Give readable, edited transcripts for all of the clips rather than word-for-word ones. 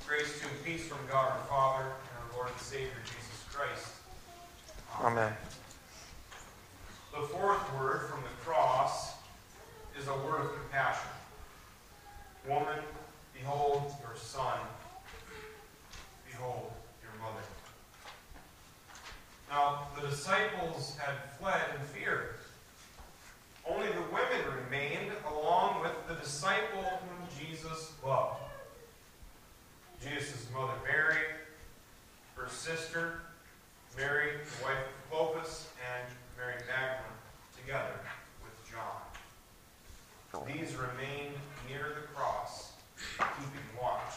Grace to and peace from God our Father and our Lord and Savior Jesus Christ. Amen. The fourth word from the cross is a word of compassion. Woman, behold your son. Behold your mother. Now, the disciples had fled in fear. Only the women remained along with the disciple whom Jesus loved. Jesus' mother Mary, her sister Mary, the wife of Clopas, and Mary Magdalene, together with John. These remained near the cross, keeping watch.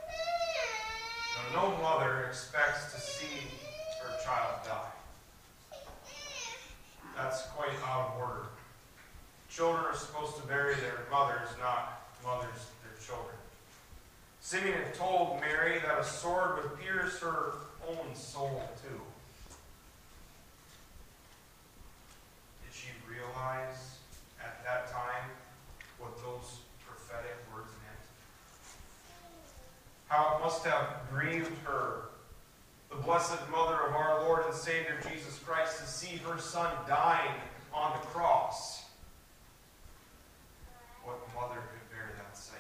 Now, no mother expects to see her child die. That's quite out of order. Children are supposed to bury their mothers, not mothers their children. Simeon had told Mary that a sword would pierce her own soul too. Did she realize at that time what those prophetic words meant? How it must have grieved her, the blessed mother of our Lord and Savior Jesus Christ, to see her son dying on the cross. What mother could bear that sight?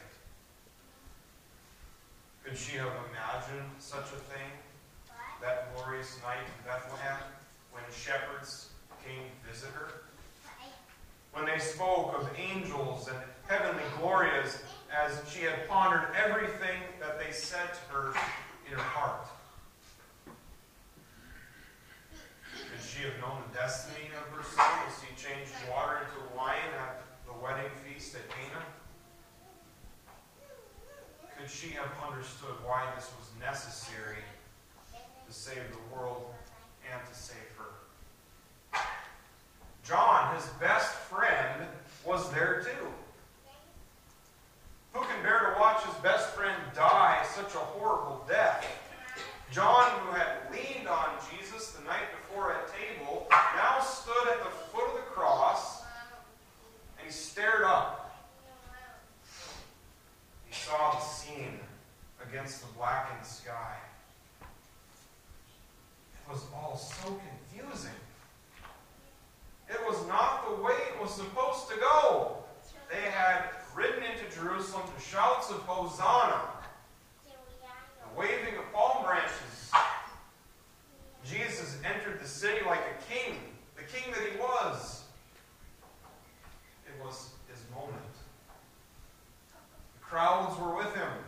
Could she have imagined such a thing that glorious night in Bethlehem when shepherds came to visit her? When they spoke of angels and heavenly glories, as she had pondered everything that they said to her in her heart. Could she have known the destiny of her son as he changed water into wine at the wedding feast at Cana? Could she have understood why this was necessary to save the world and to save her? John, his best friend, was there too. Who can bear to watch his best friend die such a horrible death? John, who had leaned on Jesus the night before at table, now stood at the foot of the cross, and he stared up. He saw the scene against the blackened sky. It was all so confusing. It was not the way it was supposed to go. They had ridden into Jerusalem to shouts of Hosanna, the waving of palm branches. Jesus entered the city like a king, the king that he was. It was his moment. The crowds were with him.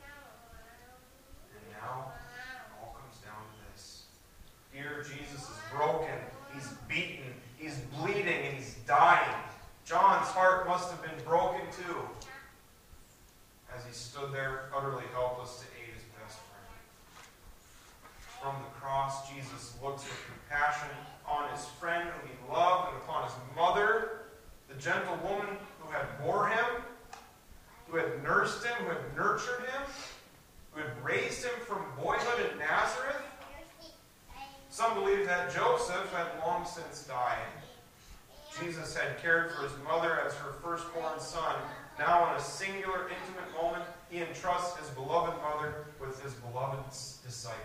And now, it all comes down to this. Here, Jesus is broken, he's beaten, he's bleeding, and he's dying. John's heart must have been broken too, as he stood there utterly helpless to aid his best friend. From the cross, Jesus looks with compassion on his friend whom he loved and upon his mother, the gentle woman who had bore him, who had nursed him, who had nurtured him, who had raised him from boyhood in Nazareth. Some believe that Joseph had long since died. Jesus had cared for his mother as her firstborn son. Now, in a singular, intimate moment, he entrusts his beloved mother with his beloved disciple.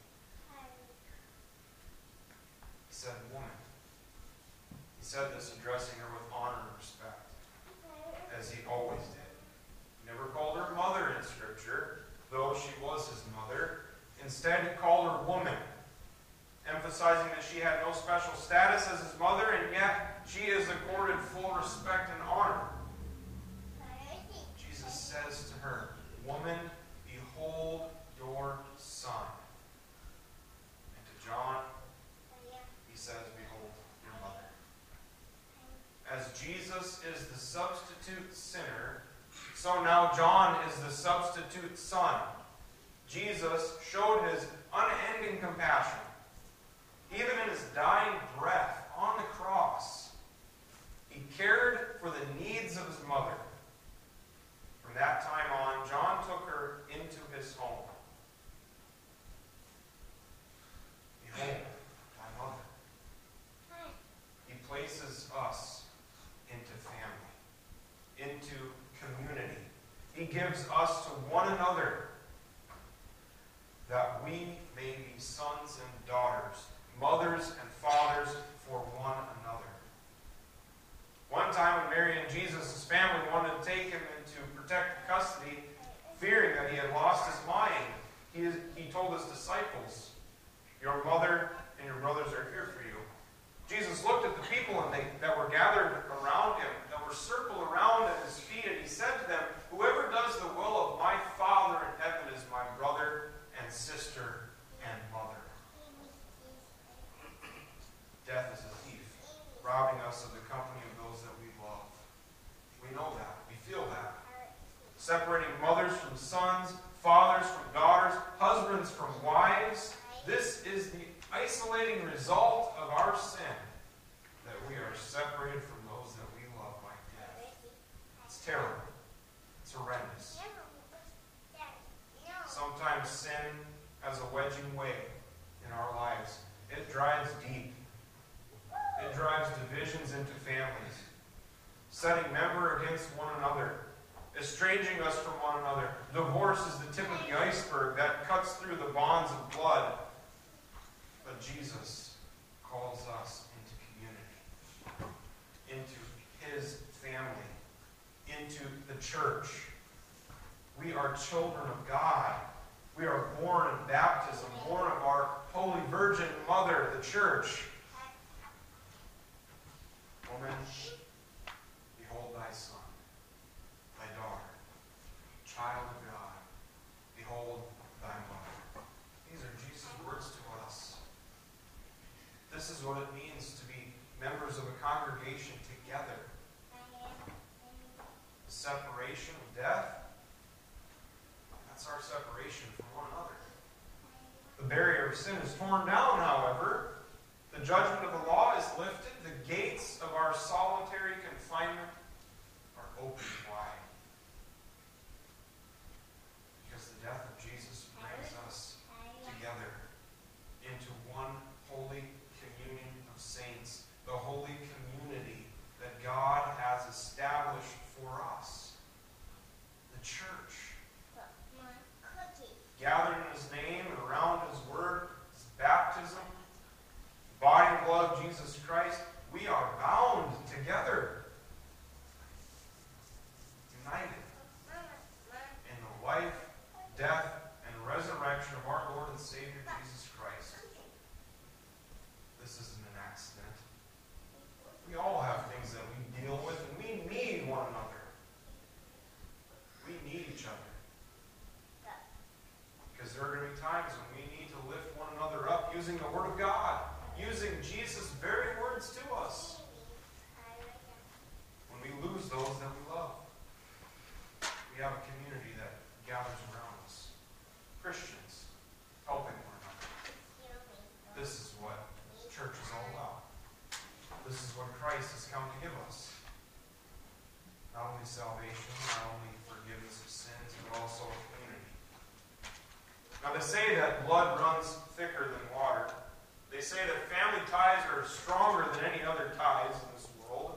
He said, "Woman." He said this addressing her with honor and respect, as he always did. He never called her mother in Scripture, though she was his mother. Instead, he called her woman, emphasizing that she had no special status as his mother, and yet she is accorded full respect and honor. Jesus says to her, "Woman, behold your son." And to John, he says, "Behold your mother." As Jesus is the substitute sinner, so now John is the substitute son. Jesus showed his unending compassion. Even in his dying breath on the cross, he cared for the needs of his mother. From that time on, John took her into his home. Behold, my mother. He places us into family, into community. He gives us to one another. that we may be sons and daughters, mothers and fathers for one another. One time when Mary and Jesus' family wanted to take him into protective custody, fearing that he had lost his mind, he told his disciples, "Your mother and your brothers are here for you." Jesus looked at the people that were gathered around him, that were circled around at his feet, and he said to them, "Whoever does the will of my Father in heaven is my brother and sister and mother." Death is a thief, robbing us of the company of those that we love. We know that. We feel that. Separating mothers from sons, fathers from daughters, husbands from wives. This is the isolating result of our sin, that we are separated from those that we love by death. It's terrible. It's horrendous. Sometimes sin has a wedging way in our lives. It drives deep. It drives divisions into families, setting member against one another, estranging us from one another. Divorce is the tip of the iceberg that cuts through the bonds of blood. But Jesus calls us into community, into his family, into the church. We are children of God. We are born in baptism, born of our Holy Virgin Mother, the church. Woman, behold thy son, thy daughter, child of God, behold thy mother. These are Jesus' words to us. This is what it means to be members of a congregation together. The separation of death, that's our separation from one another. The barrier of sin is torn down, however. The judgment of the law is lifted. The gates of our solitary confinement are opened wide. Because the death of Jesus brings us together into one holy communion of saints, the holy community that God has established for us, the church. Gathered in his name and around his word, his baptism, body and blood of Jesus Christ, we are bound together, united in the life, death, and resurrection of our Lord and Savior Jesus Christ. This isn't an accident. We all have things that we deal with, and we need one another. We need each other. Because there are going to be times when we need to lift one another up using the Word of God, using Jesus' very words to us. When we lose those that we love, we have a community that gathers around us. Christians helping one another. This is what church is all about. This is what Christ has come to give us. Not only salvation, not only forgiveness of sins, but also community. Now they say that blood runs thicker than water. They say that family ties are stronger than any other ties in this world.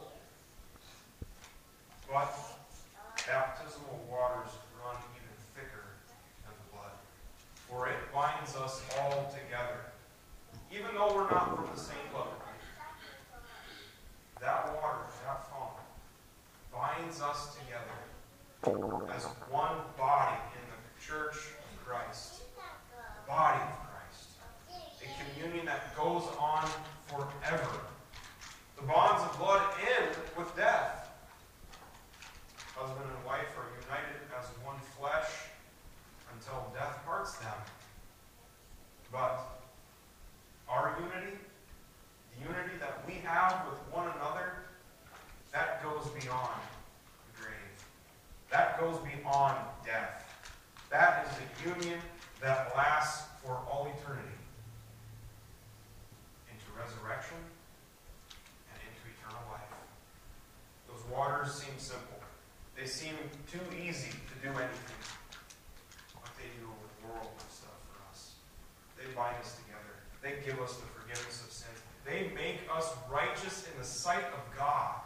But baptismal waters run even thicker than the blood. For it binds us all together. Even though we're not from the same blood. That water, that foam, binds us together as one body in the church of Christ. The body of Christ. A communion that goes on forever. The bonds of blood end with death. Husband and wife are united as one flesh until death parts them. But our unity, the unity that we have with one another, that goes beyond the grave. That goes beyond death. That is a union that lasts for all eternity. Into resurrection and into eternal life. Those waters seem simple. They seem too easy to do anything. But they do with worldly stuff for us. They bind us together. They give us the forgiveness of sins. They make us righteous in the sight of God.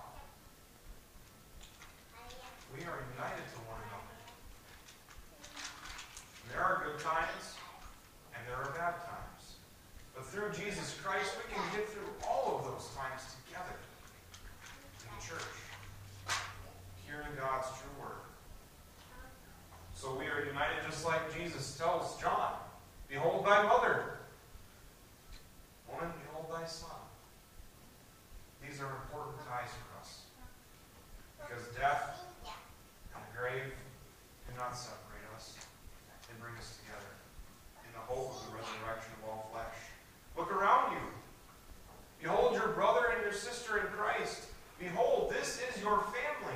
We are united to one another. And there are good times, there are bad times. But through Jesus Christ, we can get through all of those times together in church, hearing God's true word. So we are united just like Jesus tells John, behold thy mother. Woman, behold thy son. These are important ties for us. Because death and the grave cannot separate us. They bring us together in the hope of the resurrection of all flesh. Look around you. Behold your brother and your sister in Christ. Behold, this is your family.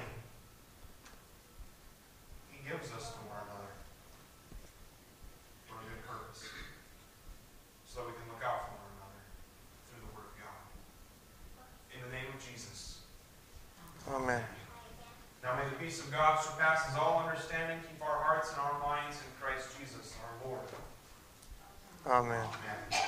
He gives us to one another for a good purpose, so that we can look out for one another through the Word of God. In the name of Jesus. Amen. Now may the peace of God surpasses all understanding, keep our hearts and our minds in Christ Jesus our Lord. Amen. Amen.